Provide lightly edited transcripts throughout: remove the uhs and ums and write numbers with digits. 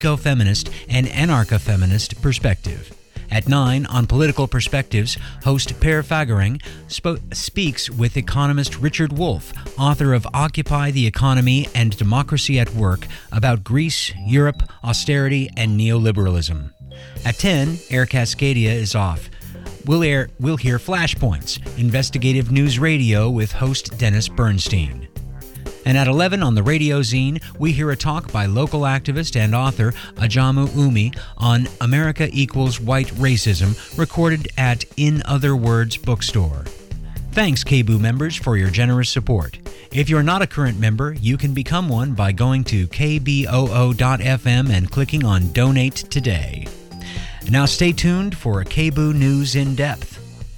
ecofeminist, and anarcha-feminist perspective. At 9, on Political Perspectives, host Per Fagereng speaks with economist Richard Wolff, author of Occupy the Economy and Democracy at Work, about Greece, Europe, austerity, and neoliberalism. At 10, Air Cascadia is off. We'll hear Flashpoints, investigative news radio with host Dennis Bernstein. And at 11 on the Radio Zine, we hear a talk by local activist and author Ajamu Umi on America Equals White Racism, recorded at In Other Words Bookstore. Thanks, KBOO members, for your generous support. If you're not a current member, you can become one by going to kboo.fm and clicking on Donate Today. Now stay tuned for KBOO News in Depth.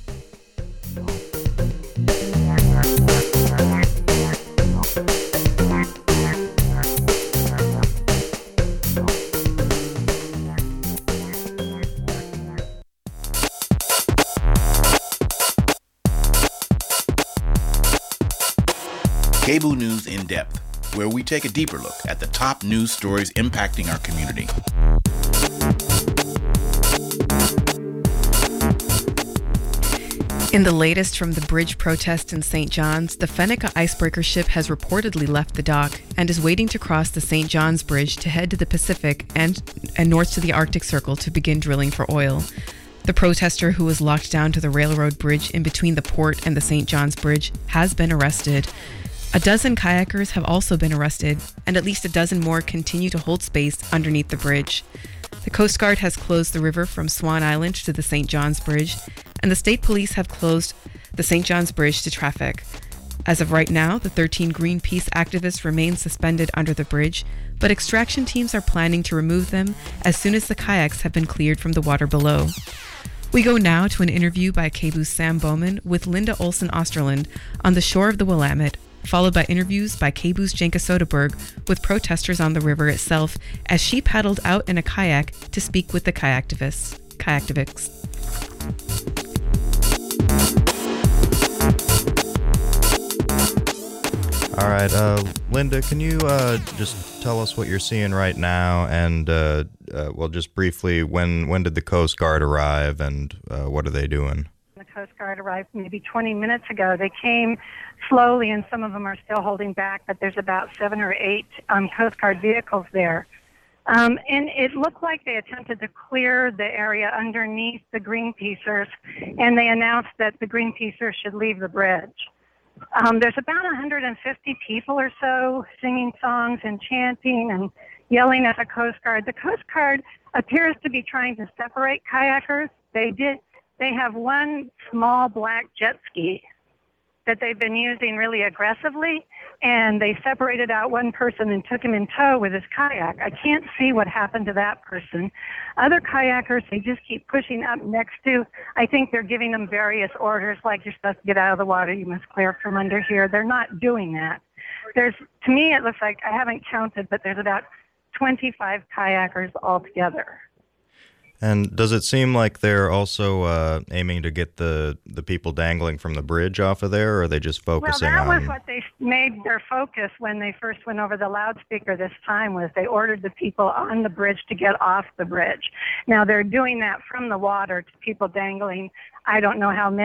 KBOO News in Depth, where we take a deeper look at the top news stories impacting our community. In the latest from the bridge protest in St. John's, the Fennica icebreaker ship has reportedly left the dock and is waiting to cross the St. John's Bridge to head to the Pacific and north to the Arctic Circle to begin drilling for oil. The protester, who was locked down to the railroad bridge in between the port and the St. John's Bridge, has been arrested. A dozen kayakers have also been arrested, and at least a dozen more continue to hold space underneath the bridge. The Coast Guard has closed the river from Swan Island to the St. John's Bridge, and the state police have closed the St. John's Bridge to traffic. As of right now, the 13 Greenpeace activists remain suspended under the bridge, but extraction teams are planning to remove them as soon as the kayaks have been cleared from the water below. We go now to an interview by KBOO's Sam Bowman with Linda Olson Osterland on the shore of the Willamette, followed by interviews by KBOO's Jenka Soderberg with protesters on the river itself as she paddled out in a kayak to speak with the kayaktivists. All right, Linda, can you just tell us what you're seeing right now, and well, just briefly, when did the Coast Guard arrive, and what are they doing? The Coast Guard arrived maybe 20 minutes ago. They came slowly, and some of them are still holding back, but there's about 7 or 8 Coast Guard vehicles there. And it looked like they attempted to clear the area underneath the Greenpeacers, and they announced that the Greenpeacers should leave the bridge. There's about 150 people or so singing songs and chanting and yelling at the Coast Guard. The Coast Guard appears to be trying to separate kayakers. They have one small black jet ski that they've been using really aggressively, and they separated out one person and took him in tow with his kayak. I can't see what happened to that person. Other kayakers, they just keep pushing up next to, I think they're giving them various orders, like you're supposed to get out of the water, you must clear from under here. They're not doing that. To me, it looks like, I haven't counted, but there's about 25 kayakers altogether. And does it seem like they're also aiming to get the people dangling from the bridge off of there, or are they just focusing on... Well, that was what they made their focus when they first went over the loudspeaker this time, was they ordered the people on the bridge to get off the bridge. Now, they're doing that from the water to people dangling. I don't know how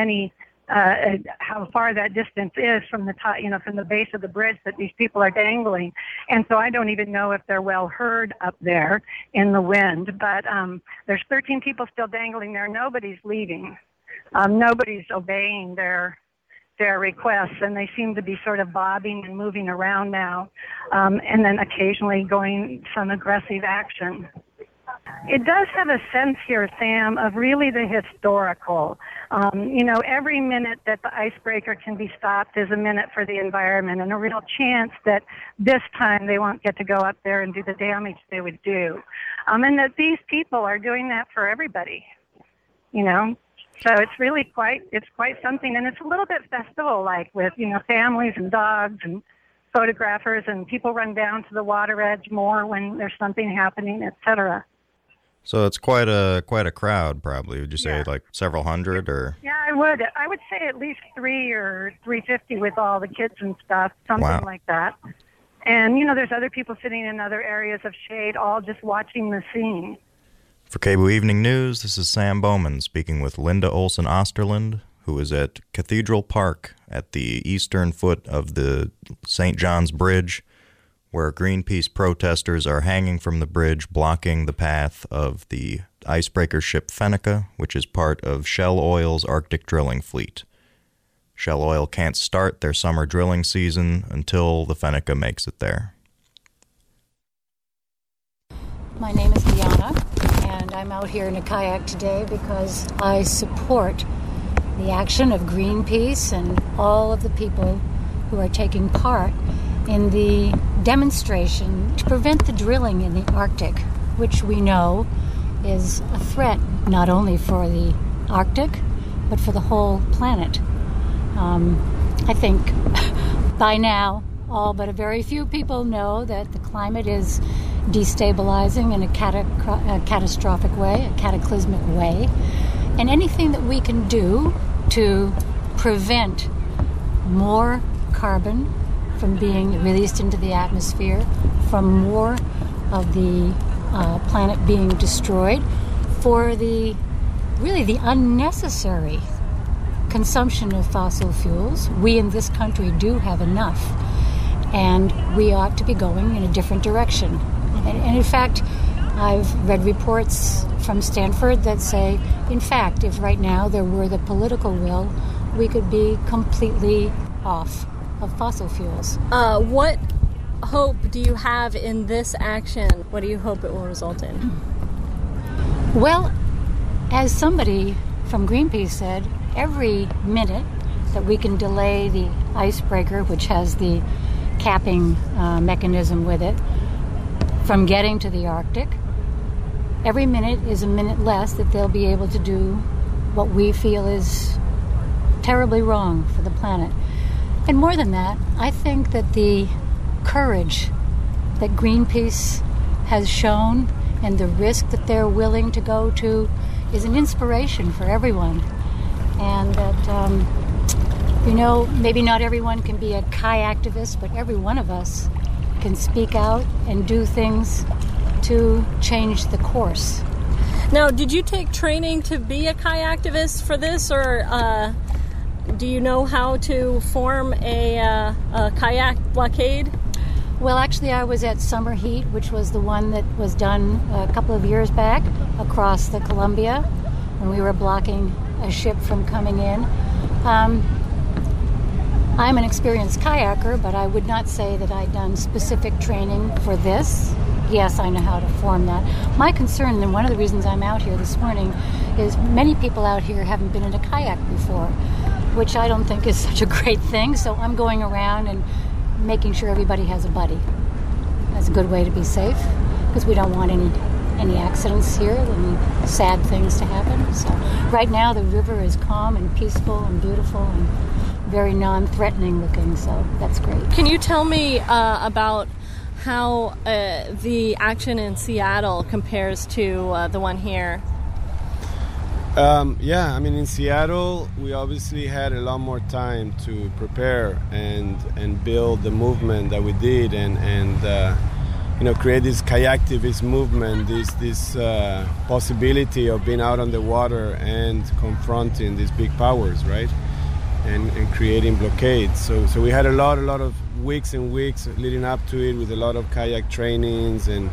far that distance is from the top, from the base of the bridge that these people are dangling. And so I don't even know if they're well heard up there in the wind. But there's 13 people still dangling there. Nobody's leaving. Nobody's obeying their requests, and they seem to be sort of bobbing and moving around now, and then occasionally going some aggressive action. It does have a sense here, Sam, of really the historical. Every minute that the icebreaker can be stopped is a minute for the environment, and a real chance that this time they won't get to go up there and do the damage they would do. And that these people are doing that for everybody, So it's really quite something, and it's a little bit festival-like with, families and dogs and photographers, and people run down to the water edge more when there's something happening, etc. So it's quite a crowd, probably. Would you say like several hundred, or? Yeah, I would say at least 300 or 350 with all the kids and stuff, something like that. And, there's other people sitting in other areas of shade, all just watching the scene. For KBOO Evening News, this is Sam Bowman speaking with Linda Olson Osterland, who is at Cathedral Park at the eastern foot of the St. John's Bridge, where Greenpeace protesters are hanging from the bridge, blocking the path of the icebreaker ship Fennica, which is part of Shell Oil's Arctic drilling fleet. Shell Oil can't start their summer drilling season until the Fennica makes it there. My name is Diana, and I'm out here in a kayak today because I support the action of Greenpeace and all of the people who are taking part in the demonstration to prevent the drilling in the Arctic, which we know is a threat not only for the Arctic, but for the whole planet. I think by now, all but a very few people know that the climate is destabilizing in a catastrophic way, a cataclysmic way. And anything that we can do to prevent more carbon from being released into the atmosphere, from more of the planet being destroyed, for the unnecessary consumption of fossil fuels. We in this country do have enough, and we ought to be going in a different direction. And in fact, I've read reports from Stanford that say, in fact, if right now there were the political will, we could be completely off of fossil fuels. What hope do you have in this action? What do you hope it will result in? Well, as somebody from Greenpeace said, every minute that we can delay the icebreaker, which has the capping mechanism with it, from getting to the Arctic, every minute is a minute less that they'll be able to do what we feel is terribly wrong for the planet. And more than that, I think that the courage that Greenpeace has shown and the risk that they're willing to go to is an inspiration for everyone. And that, maybe not everyone can be a kayaktivist, but every one of us can speak out and do things to change the course. Now, did you take training to be a kayaktivist for this, or do you know how to form a kayak blockade? Well, actually, I was at Summer Heat, which was the one that was done a couple of years back across the Columbia when we were blocking a ship from coming in. I'm an experienced kayaker, but I would not say that I'd done specific training for this. Yes, I know how to form that. My concern, and one of the reasons I'm out here this morning, is many people out here haven't been in a kayak before, which I don't think is such a great thing. So I'm going around and making sure everybody has a buddy. That's a good way to be safe, because we don't want any accidents here, any sad things to happen. So right now the river is calm and peaceful and beautiful and very non-threatening looking, so that's great. Can you tell me about how the action in Seattle compares to the one here? In Seattle, we obviously had a lot more time to prepare and build the movement that we did and create this kayaktivist movement, this possibility of being out on the water and confronting these big powers, right? And creating blockades. So we had a lot of weeks and weeks leading up to it with a lot of kayak trainings and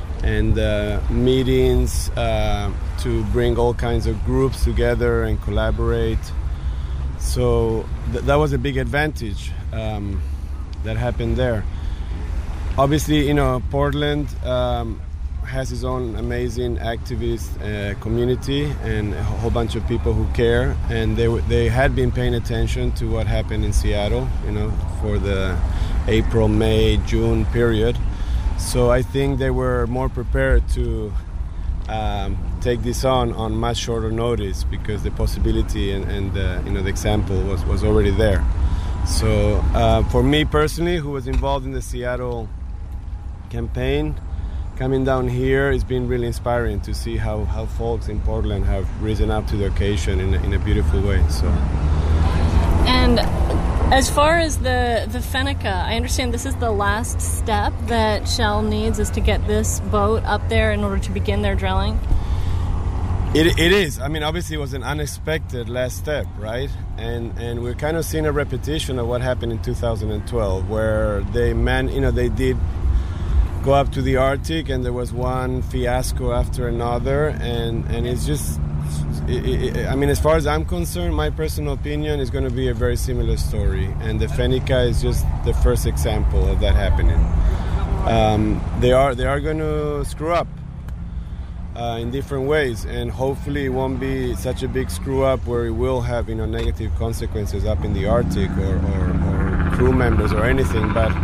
meetings to bring all kinds of groups together and collaborate. So that was a big advantage that happened there. Obviously, Portland has its own amazing activist community and a whole bunch of people who care, and they had been paying attention to what happened in Seattle, for the April, May, June period. So I think they were more prepared to take this on much shorter notice, because the possibility and the example was already there. So for me personally, who was involved in the Seattle campaign, coming down here, it's been really inspiring to see how folks in Portland have risen up to the occasion in a beautiful way. So, and As far as the Fennica, I understand this is the last step that Shell needs is to get this boat up there in order to begin their drilling? It is. I mean, obviously it was an unexpected last step, right? And we're kind of seeing a repetition of what happened in 2012, where they did go up to the Arctic, and there was one fiasco after another, and it's just, I mean, as far as I'm concerned, my personal opinion is going to be a very similar story, and the Fennica is just the first example of that happening. They are going to screw up in different ways, and hopefully it won't be such a big screw up where it will have negative consequences up in the Arctic or crew members or anything. But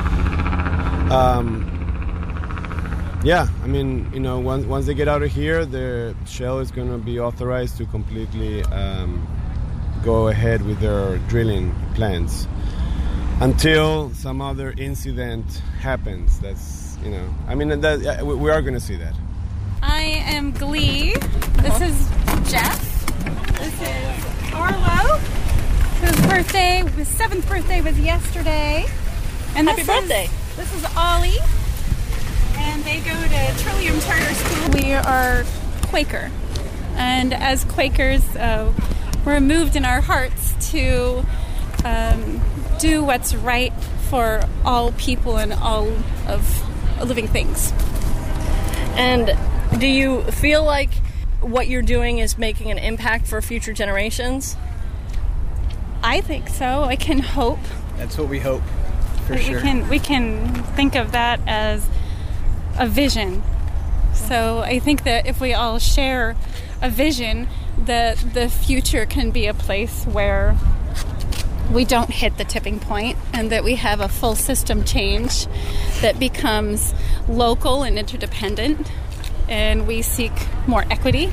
yeah, I mean, once they get out of here, the Shell is going to be authorized to completely go ahead with their drilling plans until some other incident happens. That's I mean, we are going to see that. I am Glee. This is Jeff. This is Arlo, whose 7th birthday was yesterday. And Happy birthday. This is Ollie, and they go to Trillium Charter School. We are Quaker, and as Quakers, we're moved in our hearts to do what's right for all people and all of living things. And do you feel like what you're doing is making an impact for future generations? I think so. I can hope. That's what we hope, for sure. We can think of that as a vision. So I think that if we all share a vision, that the future can be a place where we don't hit the tipping point, and that we have a full system change that becomes local and interdependent, and we seek more equity.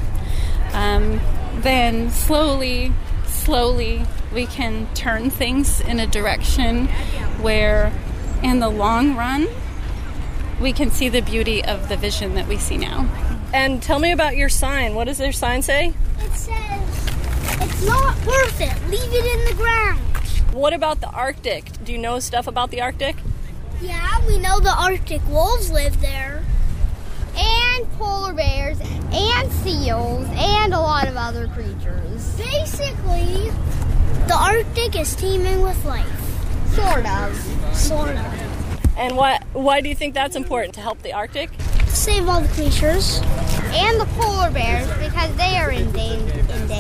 Then slowly we can turn things in a direction where in the long run we can see the beauty of the vision that we see now. And tell me about your sign. What does their sign say? It says, "It's not worth it. Leave it in the ground." What about the Arctic? Do you know stuff about the Arctic? Yeah, we know the Arctic wolves live there. And polar bears, and seals, and a lot of other creatures. Basically, the Arctic is teeming with life. Sort of. And why do you think that's important, to help the Arctic? Save all the creatures. And the polar bears, because they are in danger.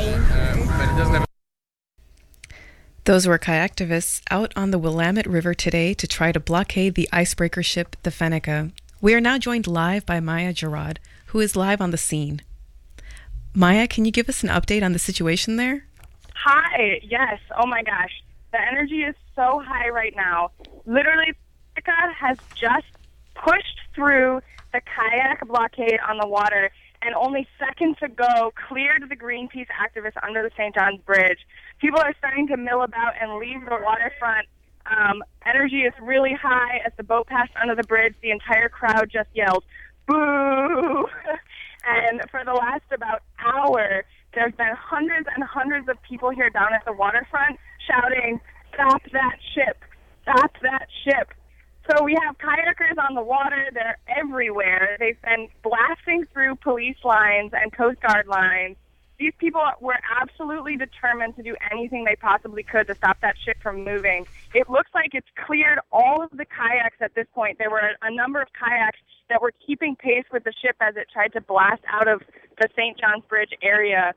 Those were kayaktivists out on the Willamette River today to try to blockade the icebreaker ship, the Fennica. We are now joined live by Maya Jarrad, who is live on the scene. Maya, can you give us an update on the situation there? Hi, yes. Oh my gosh. The energy is so high right now. Literally, Fennica has just pushed through the kayak blockade on the water and only seconds ago cleared the Greenpeace activists under the St. John's Bridge. People are starting to mill about and leave the waterfront. Energy is really high. As the boat passed under the bridge, the entire crowd just yelled, "Boo!" And for the last about hour, there's been hundreds and hundreds of people here down at the waterfront shouting, "Stop that ship! Stop that ship!" So we have kayakers on the water. They're everywhere. They've been blasting through police lines and Coast Guard lines. These people were absolutely determined to do anything they possibly could to stop that ship from moving. It looks like it's cleared all of the kayaks at this point. There were a number of kayaks that were keeping pace with the ship as it tried to blast out of the St. John's Bridge area.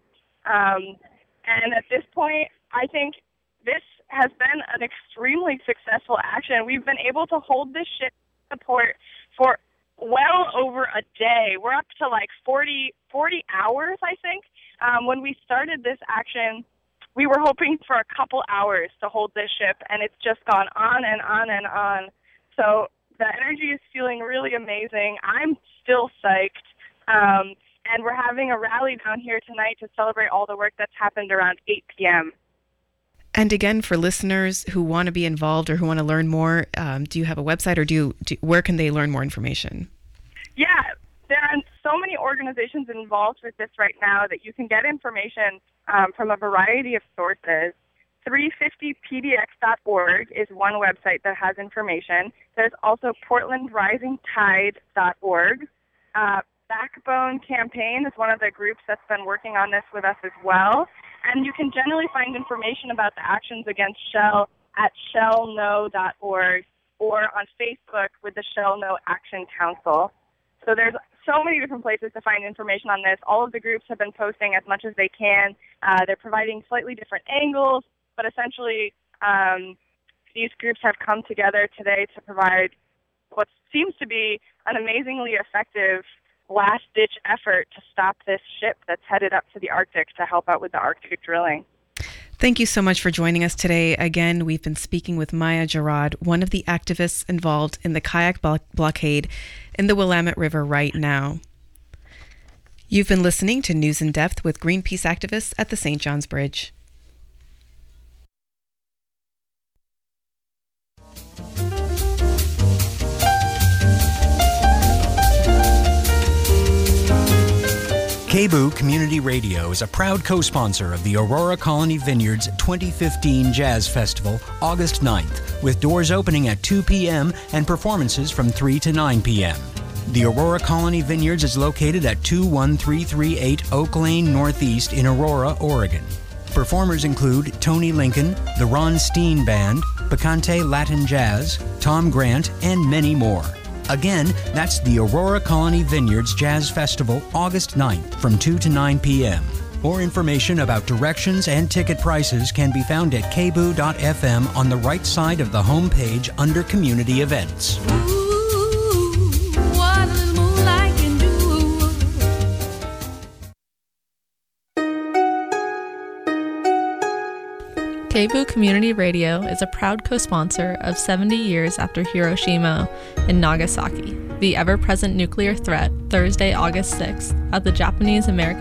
And at this point, I think this has been an extremely successful action. We've been able to hold this ship in the port for well over a day. We're up to like 40 hours, I think. When we started this action, we were hoping for a couple hours to hold this ship, and it's just gone on and on and on. So the energy is feeling really amazing. I'm still psyched. And we're having a rally down here tonight to celebrate all the work that's happened around 8 p.m. And again, for listeners who want to be involved or who want to learn more, do you have a website, or where can they learn more information? Yeah, there are so many organizations involved with this right now that you can get information from a variety of sources. 350pdx.org is one website that has information. There's also portlandrisingtide.org. Backbone Campaign is one of the groups that's been working on this with us as well. And you can generally find information about the actions against Shell at shellno.org or on Facebook with the Shell No Action Council. So there's so many different places to find information on this. All of the groups have been posting as much as they can. They're providing slightly different angles, but essentially these groups have come together today to provide what seems to be an amazingly effective last-ditch effort to stop this ship that's headed up to the Arctic to help out with the Arctic drilling. Thank you so much for joining us today. Again, we've been speaking with Maya Jarrad, one of the activists involved in the kayak blockade in the Willamette River right now. You've been listening to News in Depth with Greenpeace activists at the St. John's Bridge. KBOO Community Radio is a proud co-sponsor of the Aurora Colony Vineyards 2015 Jazz Festival, August 9th, with doors opening at 2 p.m. and performances from 3 to 9 p.m. The Aurora Colony Vineyards is located at 21338 Oak Lane Northeast in Aurora, Oregon. Performers include Tony Lincoln, the Ron Steen Band, Picante Latin Jazz, Tom Grant, and many more. Again, that's the Aurora Colony Vineyards Jazz Festival, August 9th from 2 to 9 p.m. More information about directions and ticket prices can be found at kboo.fm on the right side of the home page under Community Events. KBOO Community Radio is a proud co-sponsor of 70 Years After Hiroshima and Nagasaki, the ever-present nuclear threat, Thursday, August 6th, at the Japanese American